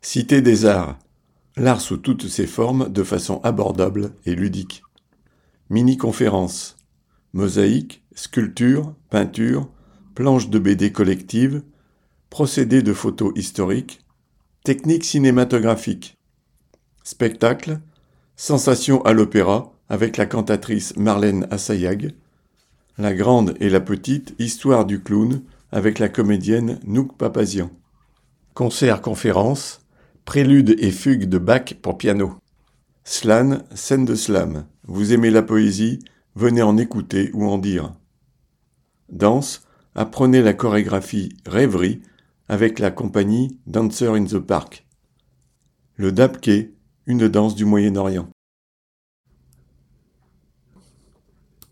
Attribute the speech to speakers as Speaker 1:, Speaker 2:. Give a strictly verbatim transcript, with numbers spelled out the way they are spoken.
Speaker 1: Cité des arts. L'art sous toutes ses formes de façon abordable et ludique. Mini-conférences. Mosaïque, sculpture, peinture, planches de B D collectives, procédés de photos historiques, techniques cinématographiques. Spectacle. Sensation à l'opéra avec la cantatrice Marlène Assayag. La grande et la petite histoire du clown avec la comédienne Nouk Papazian. Concert-conférence. Prélude et fugue de Bach pour piano. Slan, scène de slam. Vous aimez la poésie, venez en écouter ou en dire. Danse, apprenez la chorégraphie Rêverie avec la compagnie Dancer in the Park. Le dabke, une danse du Moyen-Orient.